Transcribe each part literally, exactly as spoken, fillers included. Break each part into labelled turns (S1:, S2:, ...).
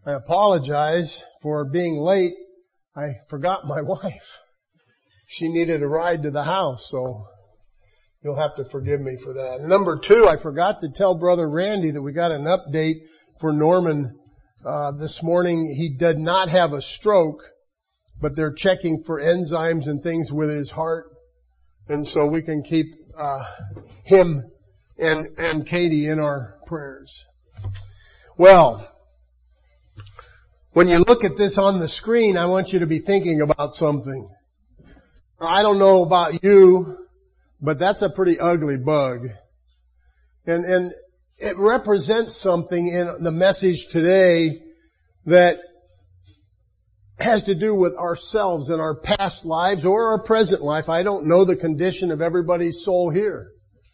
S1: I apologize for being late. I forgot my wife. She needed a ride to the house, so you'll have to forgive me for that. Number two, I forgot to tell Brother Randy that we got an update for Norman uh, this morning. He did not have a stroke, but they're checking for enzymes and things with his heart. And so we can keep uh him and and Katie in our prayers. Well, when you look at this on the screen, I want you to be thinking about something. I don't know about you, but that's a pretty ugly bug. And, and it represents something in the message today that has to do with ourselves and our past lives or our present life. I don't know the condition of everybody's soul here.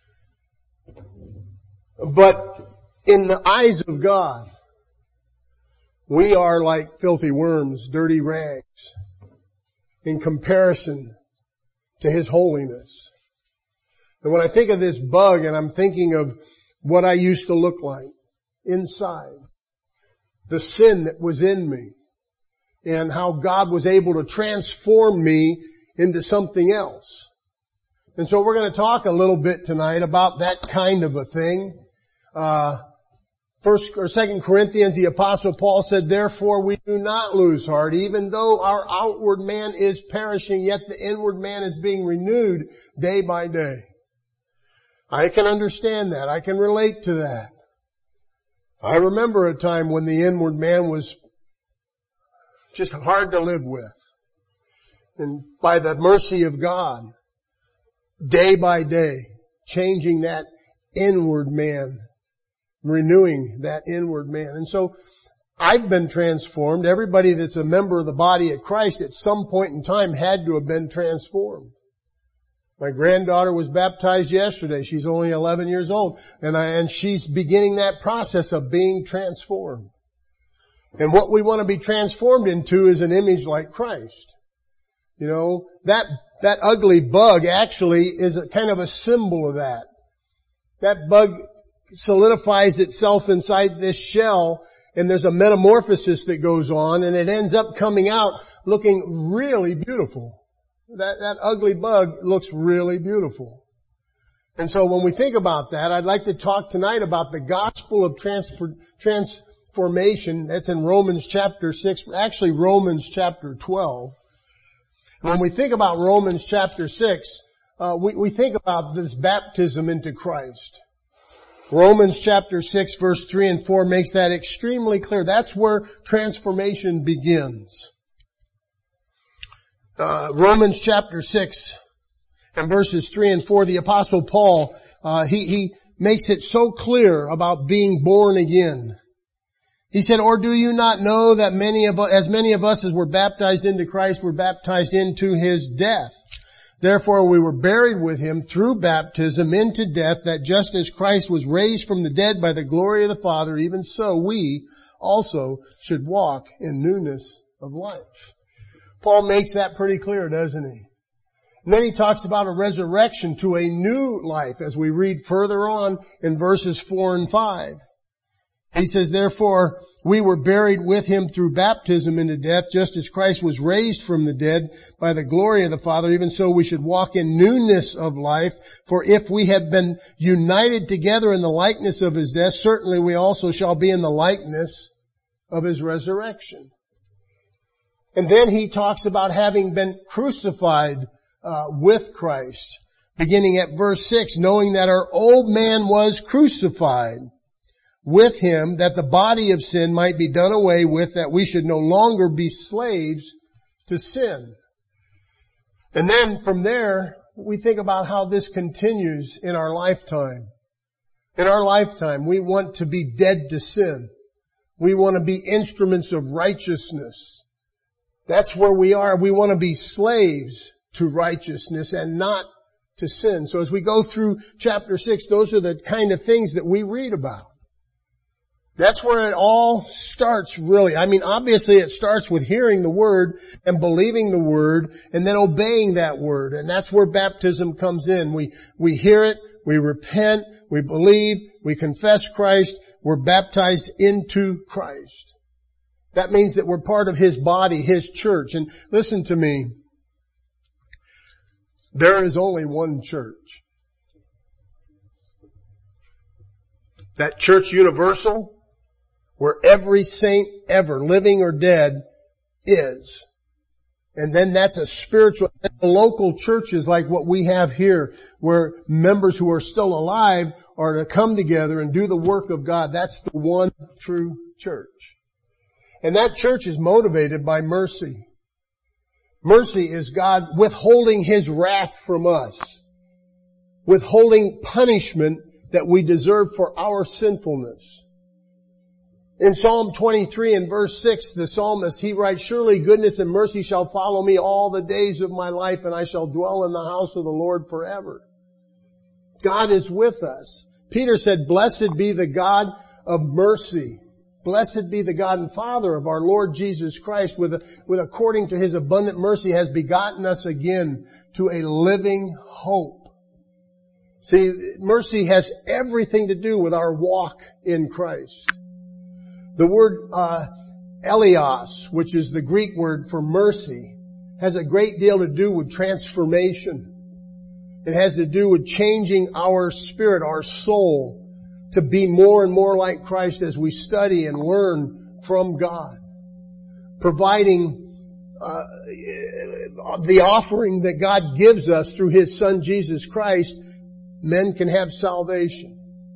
S1: But in the eyes of God, we are like filthy worms, dirty rags, in comparison to His holiness. And when I think of this bug, and I'm thinking of what I used to look like inside, the sin that was in me, and how God was able to transform me into something else. And so we're going to talk a little bit tonight about that kind of a thing. Uh, First or Second Corinthians, the Apostle Paul said, "Therefore we do not lose heart, even though our outward man is perishing, yet the inward man is being renewed day by day." I can understand that. I can relate to that. I remember a time when the inward man was just hard to live with. And by the mercy of God, day by day, changing that inward man, renewing that inward man. And so I've been transformed. Everybody that's a member of the body of Christ at some point in time had to have been transformed. My granddaughter was baptized yesterday. She's only eleven years old. And I, and she's beginning that process of being transformed. And what we want to be transformed into is an image like Christ. You know, that, that ugly bug actually is a kind of a symbol of that. That bug solidifies itself inside this shell, and there's a metamorphosis that goes on, and it ends up coming out looking really beautiful. That, that ugly bug looks really beautiful. And so when we think about that, I'd like to talk tonight about the gospel of transfer, transformation. That's in Romans chapter six, actually Romans chapter twelve. When we think about Romans chapter six, uh, we, we think about this baptism into Christ. Romans chapter six verse three and four makes that extremely clear. That's where transformation begins. Uh, Romans chapter six and verses three and four, the Apostle Paul, uh, he, he makes it so clear about being born again. He said, "Or do you not know that many of as many of us as were baptized into Christ were baptized into His death? Therefore we were buried with Him through baptism into death, that just as Christ was raised from the dead by the glory of the Father, even so we also should walk in newness of life." Paul makes that pretty clear, doesn't he? And then he talks about a resurrection to a new life as we read further on in verses four and five. He says, "Therefore we were buried with Him through baptism into death, just as Christ was raised from the dead by the glory of the Father, even so we should walk in newness of life. For if we have been united together in the likeness of His death, certainly we also shall be in the likeness of His resurrection." And then he talks about having been crucified uh, with Christ, beginning at verse six, "Knowing that our old man was crucified with Him, that the body of sin might be done away with, that we should no longer be slaves to sin." And then from there, we think about how this continues in our lifetime. In our lifetime, we want to be dead to sin. We want to be instruments of righteousness. That's where we are. We want to be slaves to righteousness and not to sin. So as we go through chapter six, those are the kind of things that we read about. That's where it all starts, really. I mean, obviously it starts with hearing the Word and believing the Word and then obeying that Word. And that's where baptism comes in. We, we hear it, we repent, we believe, we confess Christ, we're baptized into Christ. That means that we're part of His body, His church. And listen to me. There is only one church. That church universal, where every saint ever, living or dead, is. And then that's a spiritual, the local churches like what we have here, where members who are still alive are to come together and do the work of God. That's the one true church. And that church is motivated by mercy. Mercy is God withholding His wrath from us, withholding punishment that we deserve for our sinfulness. In Psalm twenty-three and verse six, the psalmist, he writes, surely goodness and mercy shall follow me all the days of my life, and I shall dwell in the house of the Lord forever. God is with us. Peter said, blessed be the God of mercy. Blessed be the God and Father of our Lord Jesus Christ, with, with according to His abundant mercy has begotten us again to a living hope. See, mercy has everything to do with our walk in Christ. The word uh eleos, which is the Greek word for mercy, has a great deal to do with transformation. It has to do with changing our spirit, our soul, to be more and more like Christ as we study and learn from God. Providing uh the offering that God gives us through His Son Jesus Christ, men can have salvation.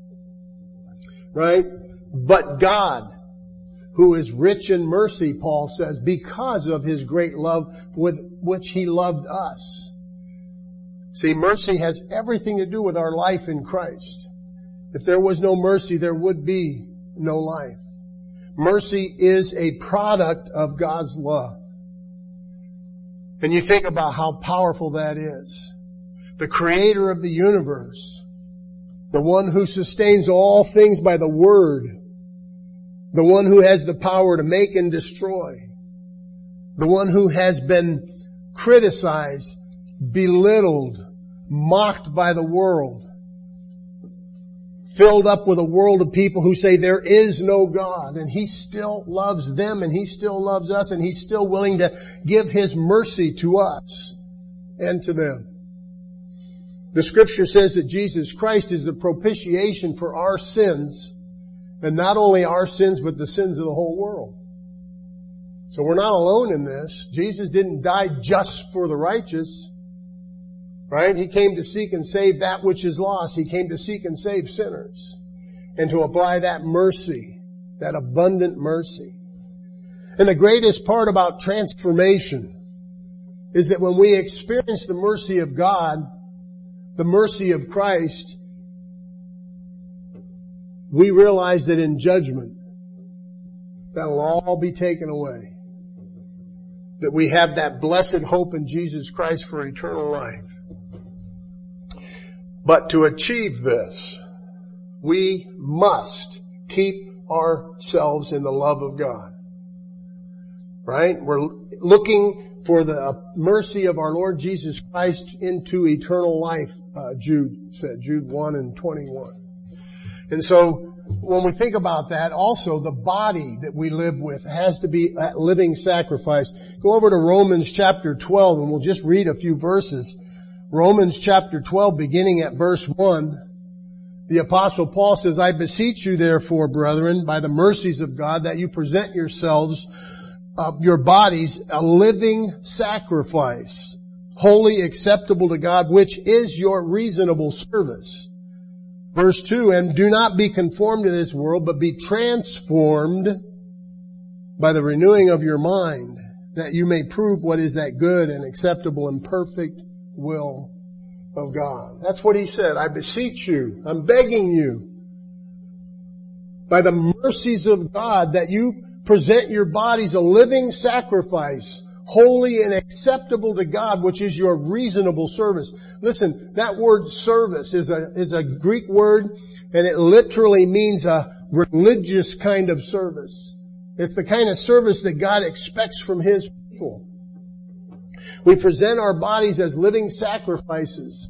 S1: Right? But God, who is rich in mercy, Paul says, because of His great love with which He loved us. See, mercy has everything to do with our life in Christ. If there was no mercy, there would be no life. Mercy is a product of God's love. And you think about how powerful that is. The Creator of the universe, the one who sustains all things by the Word, the one who has the power to make and destroy, the one who has been criticized, belittled, mocked by the world, filled up with a world of people who say there is no God, and He still loves them and He still loves us, and He's still willing to give His mercy to us and to them. The Scripture says that Jesus Christ is the propitiation for our sins, and not only our sins, but the sins of the whole world. So we're not alone in this. Jesus didn't die just for the righteous, right? He came to seek and save that which is lost. He came to seek and save sinners, and to apply that mercy, that abundant mercy. And the greatest part about transformation is that when we experience the mercy of God, the mercy of Christ, we realize that in judgment, that'll all be taken away. That we have that blessed hope in Jesus Christ for eternal life. But to achieve this, we must keep ourselves in the love of God. Right? We're looking for the mercy of our Lord Jesus Christ into eternal life, uh, Jude said, Jude one and twenty-one. And so, when we think about that, also the body that we live with has to be a living sacrifice. Go over to Romans chapter twelve and we'll just read a few verses. Romans chapter twelve, beginning at verse one. The Apostle Paul says, I beseech you therefore, brethren, by the mercies of God, that you present yourselves, uh, your bodies, a living sacrifice, wholly acceptable to God, which is your reasonable service. Verse two, and do not be conformed to this world, but be transformed by the renewing of your mind, that you may prove what is that good and acceptable and perfect will of God. That's what he said. I beseech you, I'm begging you, by the mercies of God, that you present your bodies a living sacrifice, holy and acceptable to God, which is your reasonable service. Listen, that word service is a, is a Greek word, and it literally means a religious kind of service. It's the kind of service that God expects from His people. We present our bodies as living sacrifices.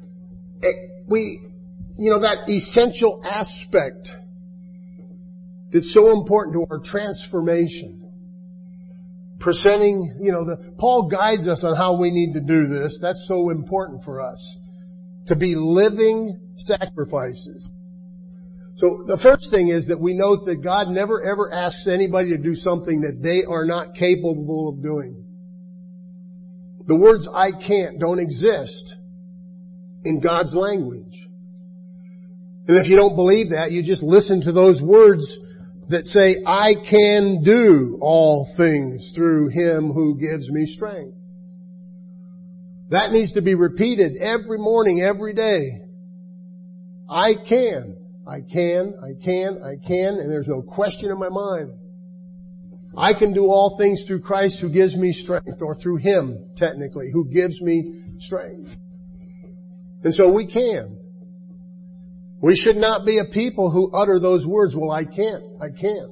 S1: It, we, you know, that essential aspect that's so important to our transformation. Presenting, you know, the, Paul guides us on how we need to do this. That's so important for us. To be living sacrifices. So the first thing is that we note that God never ever asks anybody to do something that they are not capable of doing. The words I can't don't exist in God's language. And if you don't believe that, you just listen to those words that say, I can do all things through Him who gives me strength. That needs to be repeated every morning, every day. I can, I can, I can, I can, and there's no question in my mind. I can do all things through Christ who gives me strength, or through Him, technically, who gives me strength. And so we can. We should not be a people who utter those words, well, I can't, I can't.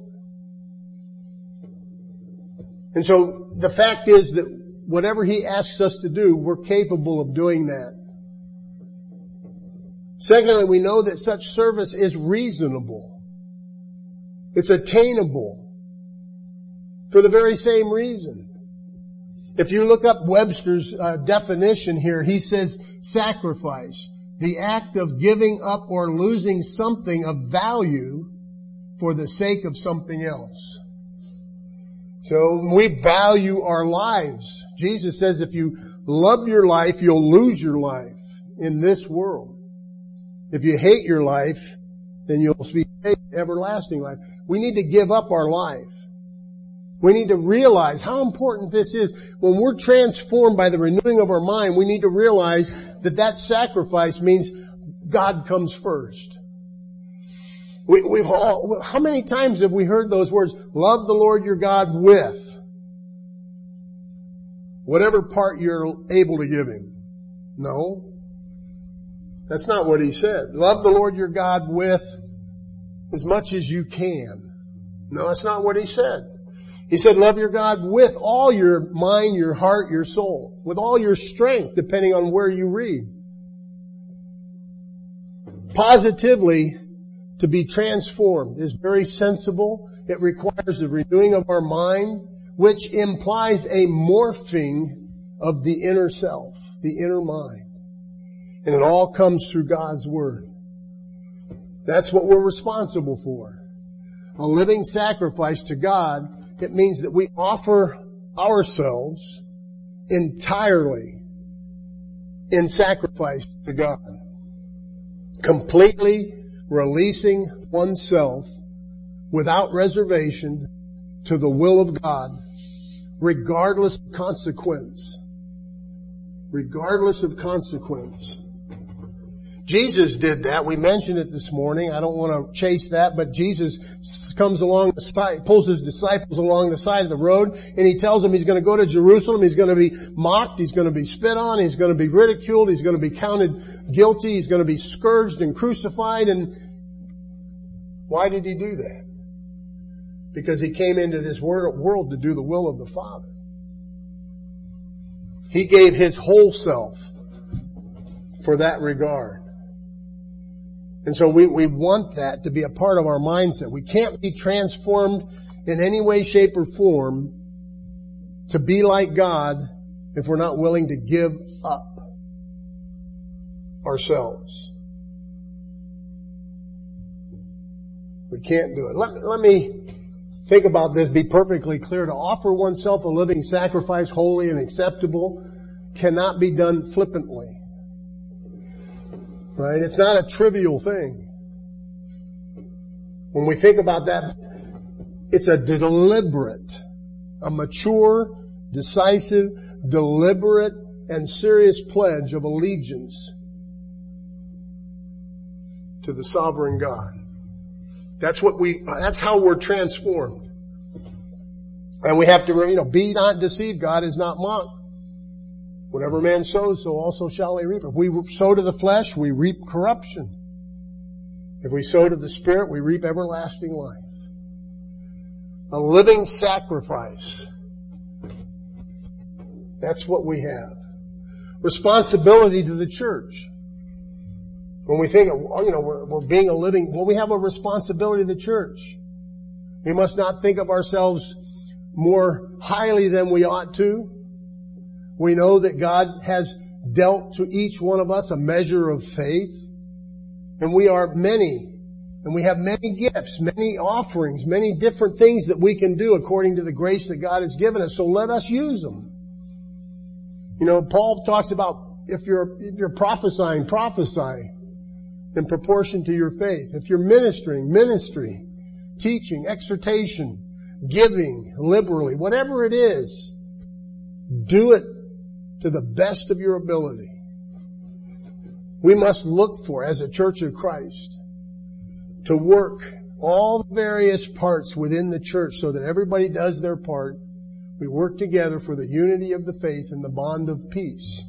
S1: And so the fact is that whatever He asks us to do, we're capable of doing that. Secondly, we know that such service is reasonable. It's attainable for the very same reason. If you look up Webster's uh, definition here, he says sacrifice. The act of giving up or losing something of value for the sake of something else. So we value our lives. Jesus says if you love your life, you'll lose your life in this world. If you hate your life, then you'll be everlasting life. We need to give up our life. We need to realize how important this is. When we're transformed by the renewing of our mind, we need to realize that that sacrifice means God comes first. We, we've all, how many times have we heard those words, love the Lord your God with whatever part you're able to give Him? No. That's not what He said. Love the Lord your God with as much as you can. No, that's not what He said. He said, love your God with all your mind, your heart, your soul, with all your strength, depending on where you read. Positively, to be transformed is very sensible. It requires the renewing of our mind, which implies a morphing of the inner self, the inner mind. And it all comes through God's Word. That's what we're responsible for. A living sacrifice to God. It means that we offer ourselves entirely in sacrifice to God. Completely releasing oneself without reservation to the will of God, regardless of consequence. Regardless of consequence. Jesus did that. We mentioned it this morning. I don't want to chase that, but Jesus comes along the side, pulls His disciples along the side of the road, and He tells them He's going to go to Jerusalem. He's going to be mocked. He's going to be spit on. He's going to be ridiculed. He's going to be counted guilty. He's going to be scourged and crucified. And why did He do that? Because He came into this world to do the will of the Father. He gave His whole self for that regard. And so we, we want that to be a part of our mindset. We can't be transformed in any way, shape, or form to be like God if we're not willing to give up ourselves. We can't do it. Let me, let me think about this, be perfectly clear. To offer oneself a living sacrifice, holy and acceptable, cannot be done flippantly. Right? It's not a trivial thing. When we think about that, it's a deliberate, a mature, decisive, deliberate, and serious pledge of allegiance to the sovereign God. That's what we, that's how we're transformed. And we have to, you know, be not deceived. God is not mocked. Whatever man sows, so also shall he reap. If we sow to the flesh, we reap corruption. If we sow to the Spirit, we reap everlasting life. A living sacrifice. That's what we have. Responsibility to the church. When we think, of, you know, we're, we're being a living, well, we have a responsibility to the church. We must not think of ourselves more highly than we ought to. We know that God has dealt to each one of us a measure of faith. And we are many. And we have many gifts, many offerings, many different things that we can do according to the grace that God has given us. So let us use them. You know, Paul talks about if you're, if you're prophesying, prophesy in proportion to your faith. If you're ministering, ministry, teaching, exhortation, giving liberally, whatever it is, do it to the best of your ability. We must look for, as a church of Christ, to work all the various parts within the church so that everybody does their part. We work together for the unity of the faith and the bond of peace.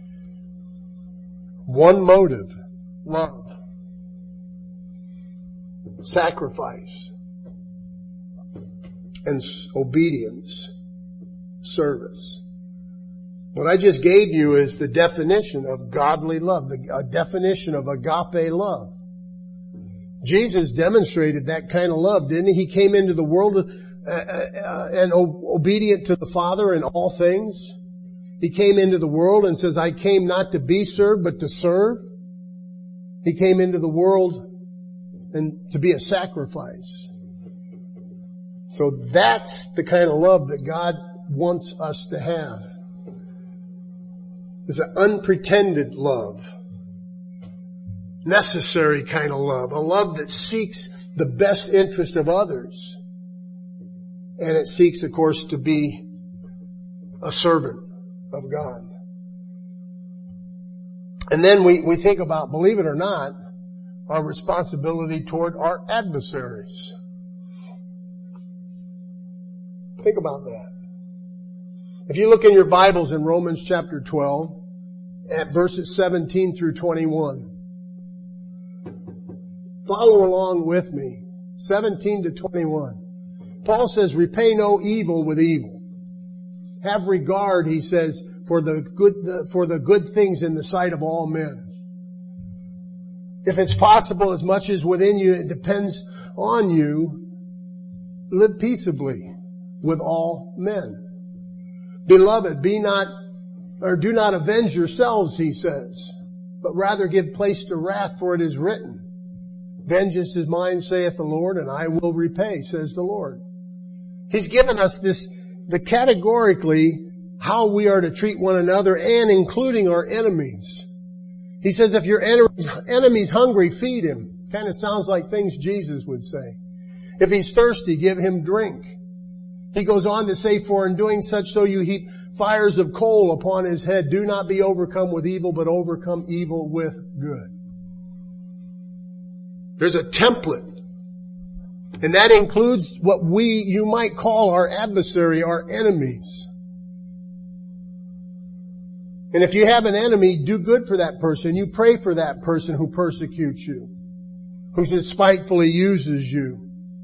S1: One motive, love, sacrifice, and obedience, service. What I just gave you is the definition of godly love, the a definition of agape love. Jesus demonstrated that kind of love, didn't he? He came into the world uh, uh, and o- obedient to the Father in all things. He came into the world and says, I came not to be served, but to serve. He came into the world and to be a sacrifice. So that's the kind of love that God wants us to have. It's an unpretended love. Necessary kind of love. A love that seeks the best interest of others. And it seeks, of course, to be a servant of God. And then we, we think about, believe it or not, our responsibility toward our adversaries. Think about that. If you look in your Bibles in Romans chapter twelve, at verses seventeen through twenty-one, follow along with me. seventeen to twenty-one. Paul says, repay no evil with evil. Have regard, he says, for the good, the, for the good things in the sight of all men. If it's possible, as much as within you it depends on you, live peaceably with all men. Beloved, be not, or do not avenge yourselves, he says, but rather give place to wrath, for it is written, vengeance is mine, saith the Lord, and I will repay, says the Lord. He's given us this, the categorically how we are to treat one another and including our enemies. He says if your enemy's hungry, feed him. Kind of sounds like things Jesus would say. If he's thirsty, give him drink. He goes on to say, for in doing such so you heap fires of coal upon his head. Do not be overcome with evil, but overcome evil with good. There's a template. And that includes what we, you might call our adversary, our enemies. And if you have an enemy, do good for that person. You pray for that person who persecutes you, who despitefully uses you.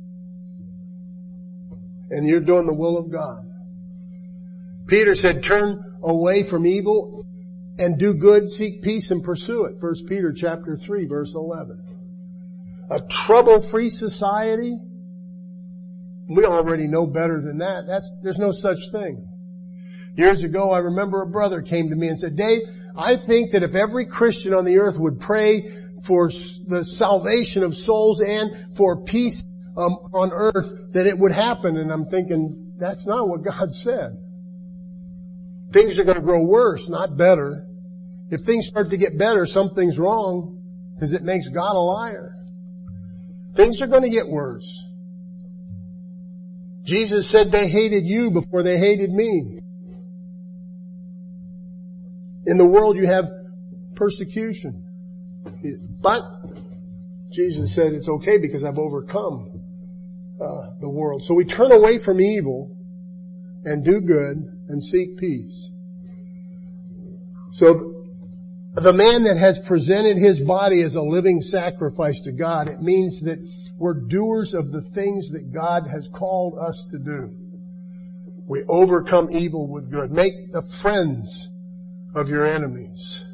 S1: And you're doing the will of God. Peter said, turn away from evil and do good, seek peace and pursue it. First Peter chapter three, verse eleven. A trouble-free society? We already know better than that. That's, there's no such thing. Years ago, I remember a brother came to me and said, Dave, I think that if every Christian on the earth would pray for the salvation of souls and for peace um, on earth, that it would happen. And I'm thinking, that's not what God said. Things are going to grow worse, not better. If things start to get better, something's wrong because it makes God a liar. Things are going to get worse. Jesus said they hated you before they hated me. In the world you have persecution. But Jesus said it's okay because I've overcome uh, the world. So we turn away from evil and do good and seek peace. So the man that has presented his body as a living sacrifice to God, it means that we're doers of the things that God has called us to do. We overcome evil with good. Make the friends of your enemies.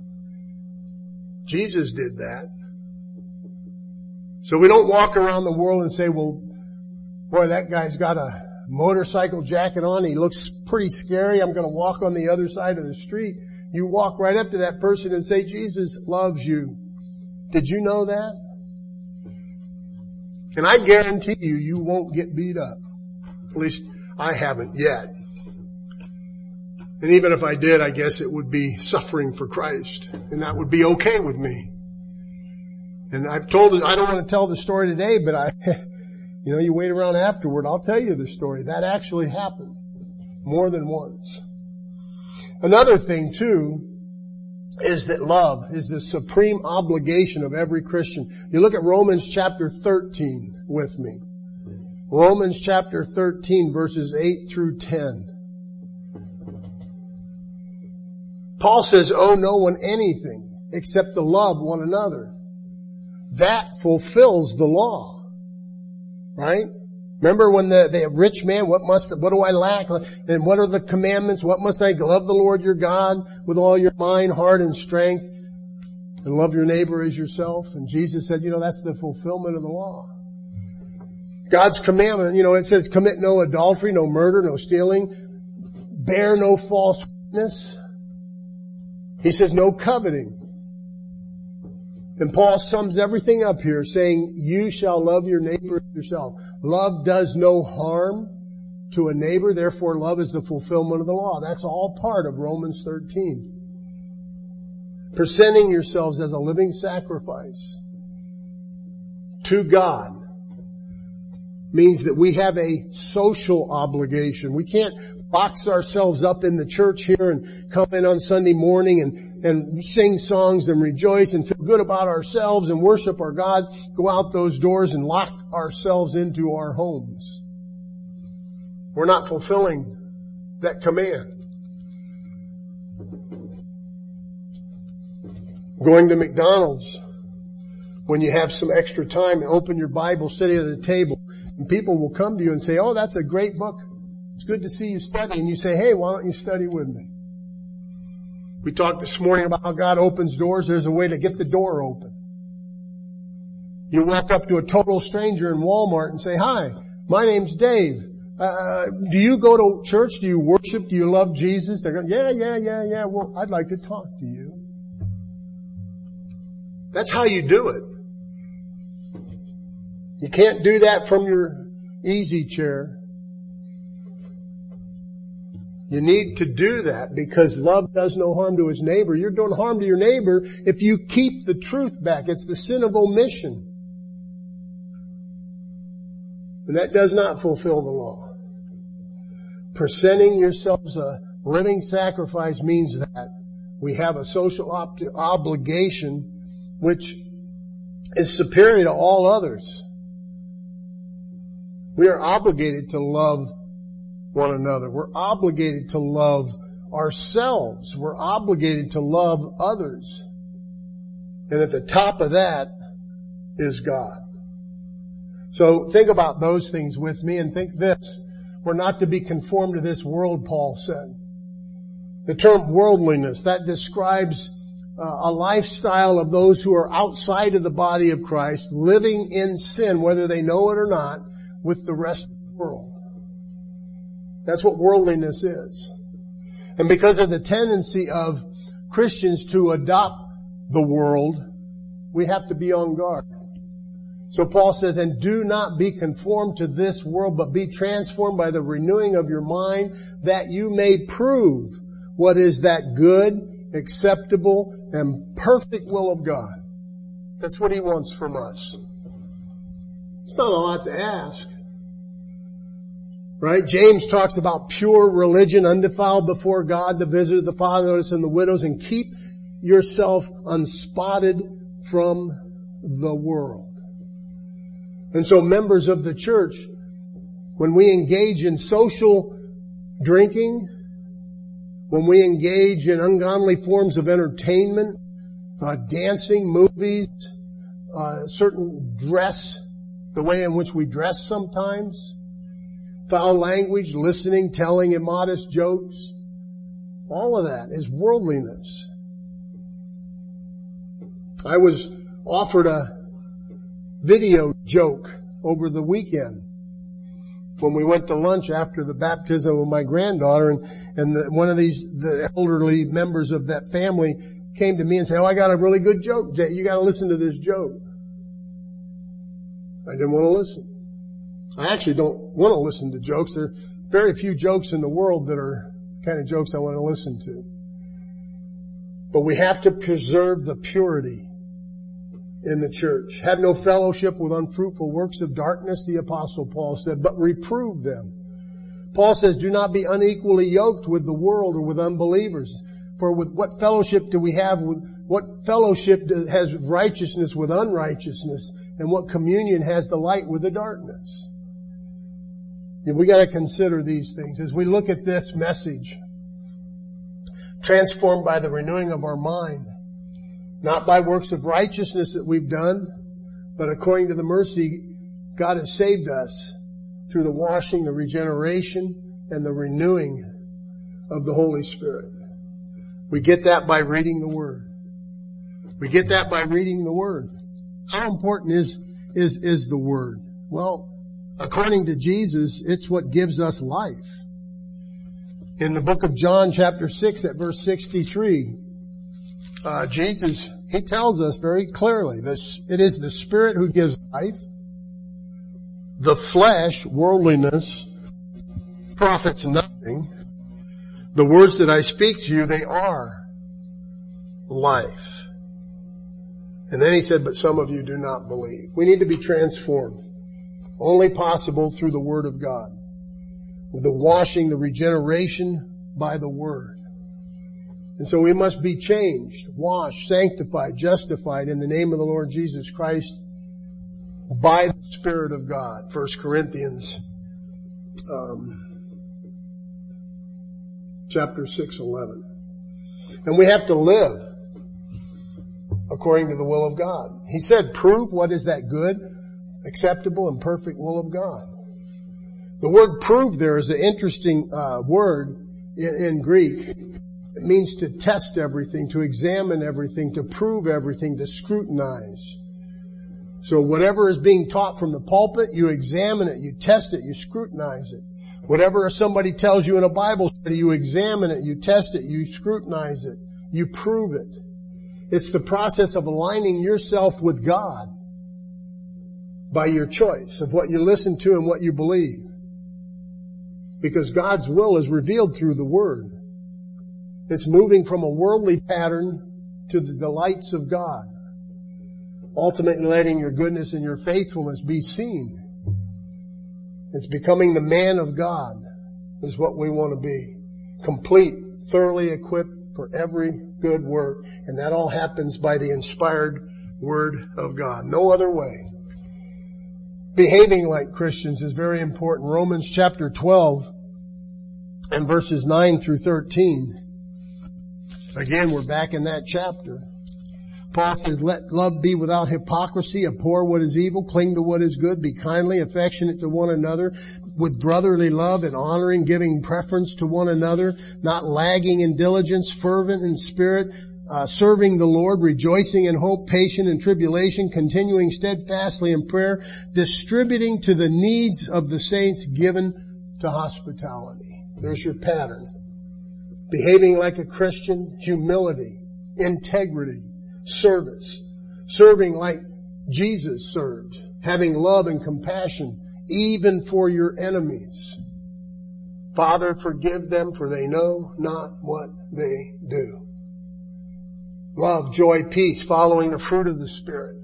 S1: Jesus did that. So we don't walk around the world and say, well, boy, that guy's got a motorcycle jacket on. He looks pretty scary. I'm going to walk on the other side of the street. You walk right up to that person and say, Jesus loves you. Did you know that? And I guarantee you, you won't get beat up. At least I haven't yet. And even if I did, I guess it would be suffering for Christ. And that would be okay with me. And I've told it, I don't want to tell the story today, but I, you know, you wait around afterward, I'll tell you the story. That actually happened more than once. Another thing too is that love is the supreme obligation of every Christian. You look at Romans chapter thirteen with me. Romans chapter thirteen verses eight through ten. Paul says, owe no one anything except to love one another. That fulfills the law. Right? Remember when the, the rich man, what must, what do I lack? And what are the commandments? What must I love the Lord your God with all your mind, heart, and strength, and love your neighbor as yourself? And Jesus said, you know, that's the fulfillment of the law. God's commandment, you know, it says commit no adultery, no murder, no stealing, bear no false witness. He says no coveting. And Paul sums everything up here saying, you shall love your neighbor as yourself. Love does no harm to a neighbor, therefore love is the fulfillment of the law. That's all part of Romans thirteen. Presenting yourselves as a living sacrifice to God means that we have a social obligation. We can't box ourselves up in the church here and come in on Sunday morning and, and sing songs and rejoice and feel good about ourselves and worship our God, go out those doors and lock ourselves into our homes. We're not fulfilling that command. Going to McDonald's when you have some extra time and open your Bible sitting at a table, and people will come to you and say, oh, that's a great book. It's good to see you study. And you say, hey, why don't you study with me? We talked this morning about how God opens doors. There's a way to get the door open. You walk up to a total stranger in Walmart and say, hi, my name's Dave. Uh, do you go to church? Do you worship? Do you love Jesus? They're going, yeah, yeah, yeah, yeah. Well, I'd like to talk to you. That's how you do it. You can't do that from your easy chair. You need to do that because love does no harm to his neighbor. You're doing harm to your neighbor if you keep the truth back. It's the sin of omission. And that does not fulfill the law. Presenting yourselves a living sacrifice means that we have a social op- obligation which is superior to all others. We are obligated to love one another. We're obligated to love ourselves. We're obligated to love others. And at the top of that is God. So think about those things with me and think this. We're not to be conformed to this world, Paul said. The term worldliness, that describes uh, a lifestyle of those who are outside of the body of Christ, living in sin, whether they know it or not, with the rest of the world. That's what worldliness is. And because of the tendency of Christians to adopt the world, we have to be on guard. So Paul says, and do not be conformed to this world, but be transformed by the renewing of your mind, that you may prove what is that good, acceptable, and perfect will of God. That's what he wants from us. It's not a lot to ask. Right? James talks about pure religion, undefiled before God, the visitor, the fatherless, and the widows, and keep yourself unspotted from the world. And so members of the church, when we engage in social drinking, when we engage in ungodly forms of entertainment, uh, dancing, movies, uh, certain dress, the way in which we dress sometimes, foul language, listening, telling immodest jokes. All of that is worldliness. I was offered a video joke over the weekend. when we went to lunch after the baptism of my granddaughter, and, and the, one of these, the elderly members of that family came to me and said, oh, I got a really good joke, Jay. You got to listen to this joke. I didn't want to listen. I actually don't want to listen to jokes. There are very few jokes in the world that are the kind of jokes I want to listen to. But we have to preserve the purity in the church. Have no fellowship with unfruitful works of darkness, the Apostle Paul said, but reprove them. Paul says, do not be unequally yoked with the world or with unbelievers. For with what fellowship do we have with, what fellowship has righteousness with unrighteousness, and what communion has the light with the darkness? And we gotta consider these things as we look at this message. Transformed by the renewing of our mind, not by works of righteousness that we've done, but according to the mercy God has saved us through the washing, the regeneration, and the renewing of the Holy Spirit. We get that by reading the Word. We get that by reading the Word. How important is, is, is the Word? Well, according to Jesus, it's what gives us life. In the book of John chapter six at verse sixty-three, uh, Jesus, He tells us very clearly, this, it is the Spirit who gives life. The flesh, worldliness, profits nothing. The words that I speak to you, they are life. And then He said, but some of you do not believe. We need to be transformed. Only possible through the Word of God. With the washing, the regeneration by the Word. And so we must be changed, washed, sanctified, justified in the name of the Lord Jesus Christ by the Spirit of God. First Corinthians um, chapter six, eleven. And we have to live according to the will of God. He said, prove what is that good, acceptable, and perfect will of God. The word prove there is an interesting uh, word in, in Greek. It means to test everything, to examine everything, to prove everything, to scrutinize. So whatever is being taught from the pulpit, you examine it, you test it, you scrutinize it. Whatever somebody tells you in a Bible study, you examine it, you test it, you scrutinize it, you prove it. It's the process of aligning yourself with God by your choice of what you listen to and what you believe. Because God's will is revealed through the Word. It's moving from a worldly pattern to the delights of God. Ultimately letting your goodness and your faithfulness be seen. It's becoming the man of God is what we want to be. Complete, thoroughly equipped for every good work. And that all happens by the inspired Word of God. No other way. Behaving like Christians is very important. Romans chapter twelve and verses nine through thirteen. Again, we're back in that chapter. Paul says, let love be without hypocrisy, abhor what is evil, cling to what is good, be kindly affectionate to one another, with brotherly love and honoring, giving preference to one another, not lagging in diligence, fervent in spirit, uh, serving the Lord, rejoicing in hope, patient in tribulation, continuing steadfastly in prayer, distributing to the needs of the saints, given to hospitality. There's your pattern. Behaving like a Christian, humility, integrity, service, serving like Jesus served, having love and compassion, even for your enemies. Father, forgive them, for they know not what they do. Love, joy, peace, following the fruit of the Spirit.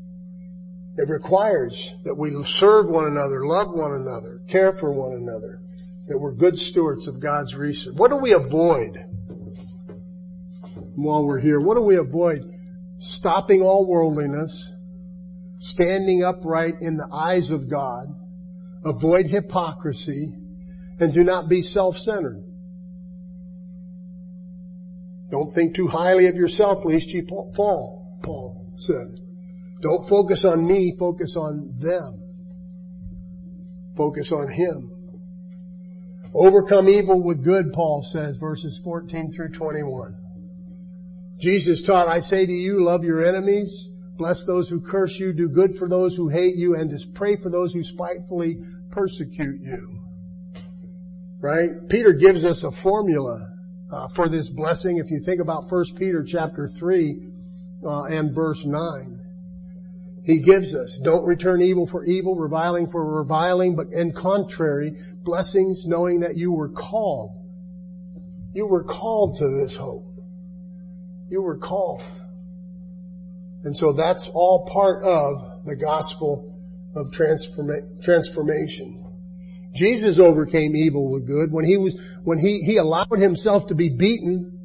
S1: It requires that we serve one another, love one another, care for one another, that we're good stewards of God's resources. What do we avoid while we're here? What do we avoid? Stopping all worldliness, standing upright in the eyes of God, avoid hypocrisy, and do not be self-centered. Don't think too highly of yourself lest you fall, Paul said. Don't focus on me, focus on them. Focus on Him. Overcome evil with good, Paul says, verses fourteen through twenty-one. Jesus taught, I say to you, love your enemies, Bless those who curse you, do good for those who hate you, and just pray for those who spitefully persecute you. Right? Peter gives us a formula uh, for this blessing. If you think about First Peter chapter three uh, and verse nine, he gives us, don't return evil for evil, reviling for reviling, but in contrary, blessings, knowing that you were called. You were called to this hope. You were called. And so that's all part of the gospel of transforma- transformation. Jesus overcame evil with good when he was, when he, he allowed himself to be beaten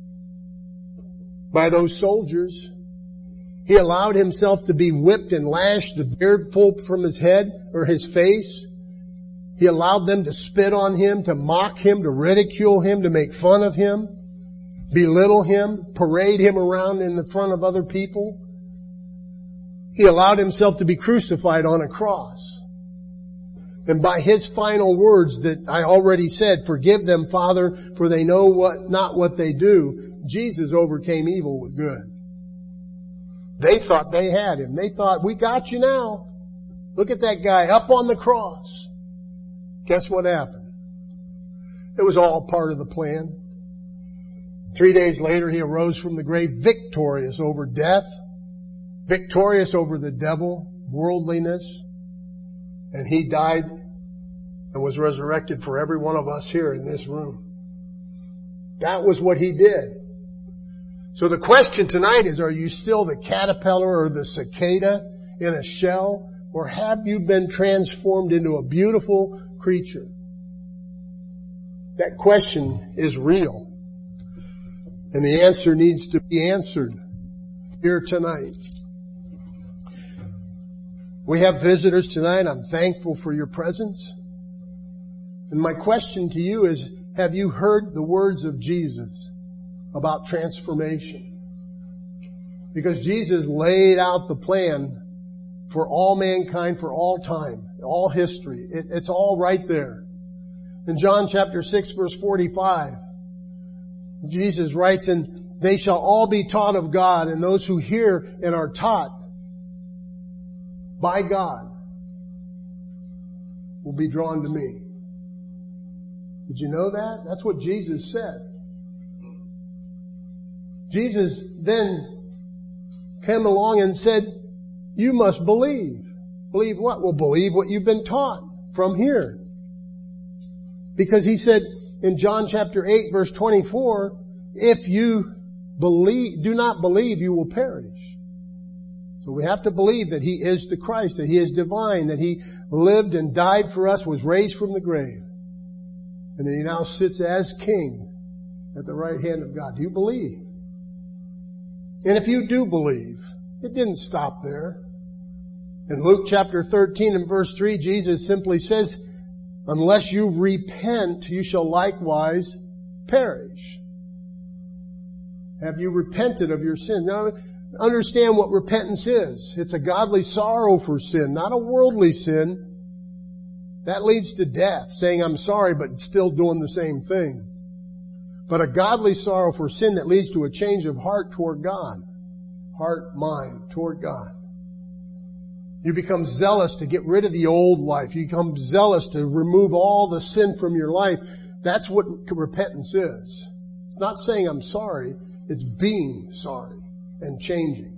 S1: by those soldiers. He allowed himself to be whipped and lashed, the beard pulled from his head or his face. He allowed them to spit on him, to mock him, to ridicule him, to make fun of him, belittle him, parade him around in the front of other people. He allowed himself to be crucified on a cross. And by his final words that I already said, forgive them, Father, for they know what, not what they do, Jesus overcame evil with good. They thought they had him. They thought, we got you now. Look at that guy up on the cross. Guess what happened? It was all part of the plan. Three days later, he arose from the grave victorious over death, victorious over the devil, worldliness, and he died and was resurrected for every one of us here in this room. That was what he did. So the question tonight is, are you still the caterpillar or the cicada in a shell, or have you been transformed into a beautiful creature? That question is real. And the answer needs to be answered here tonight. We have visitors tonight. I'm thankful for your presence. And my question to you is, have you heard the words of Jesus about transformation? Because Jesus laid out the plan for all mankind, for all time, all history. It, it's all right there. In John chapter six verse forty-five, Jesus writes, and they shall all be taught of God, and those who hear and are taught by God will be drawn to me. Did you know that? That's what Jesus said. Jesus then came along and said, you must believe. Believe what? Well, believe what you've been taught from here. Because he said in John chapter eight verse twenty-four, if you believe, do not believe, you will perish. So we have to believe that he is the Christ, that he is divine, that he lived and died for us, was raised from the grave, and that he now sits as king at the right hand of God. Do you believe? And if you do believe, it didn't stop there. In Luke chapter thirteen and verse three, Jesus simply says, unless you repent, you shall likewise perish. Have you repented of your sin? Now, understand what repentance is. It's a godly sorrow for sin, not a worldly sin. That leads to death, saying I'm sorry, but still doing the same thing. But a godly sorrow for sin that leads to a change of heart toward God. Heart, mind, toward God. You become zealous to get rid of the old life. You become zealous to remove all the sin from your life. That's what repentance is. It's not saying I'm sorry. It's being sorry and changing.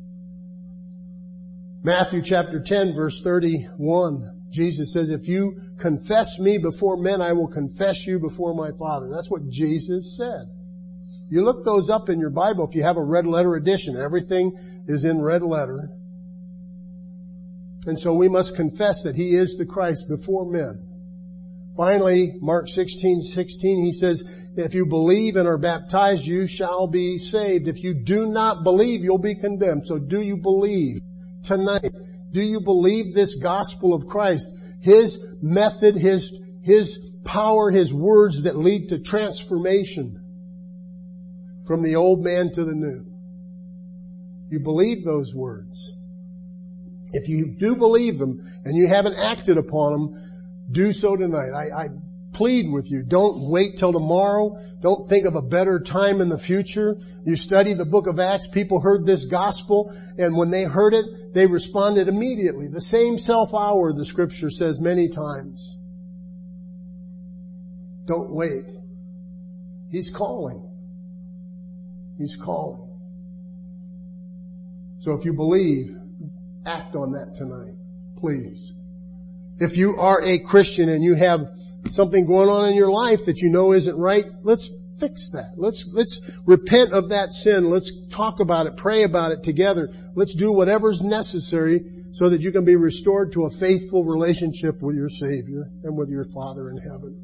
S1: Matthew chapter ten verse thirty-one, Jesus says, if you confess me before men, I will confess you before my Father. That's what Jesus said. You look those up in your Bible if you have a red letter edition. Everything is in red letter. And so we must confess that he is the Christ before men. Finally, Mark sixteen sixteen, he says, if you believe and are baptized, you shall be saved. If you do not believe, you'll be condemned. So do you believe tonight? Do you believe this gospel of Christ? His method, his, his power, his words that lead to transformation from the old man to the new. You believe those words. If you do believe them and you haven't acted upon them, do so tonight. I, I plead with you. Don't wait till tomorrow. Don't think of a better time in the future. You study the book of Acts, people heard this gospel, and when they heard it, they responded immediately. The same self hour, the scripture says many times. Don't wait. He's calling. He's calling. So if you believe, act on that tonight, please. If you are a Christian and you have something going on in your life that you know isn't right, let's fix that. Let's, let's repent of that sin. Let's talk about it, pray about it together. Let's do whatever's necessary so that you can be restored to a faithful relationship with your Savior and with your Father in heaven.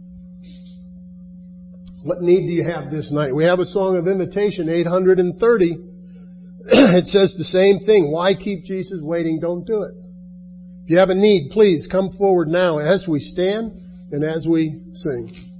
S1: What need do you have this night? We have a song of invitation, eight hundred thirty. It says the same thing. Why keep Jesus waiting? Don't do it. If you have a need, please come forward now as we stand and as we sing.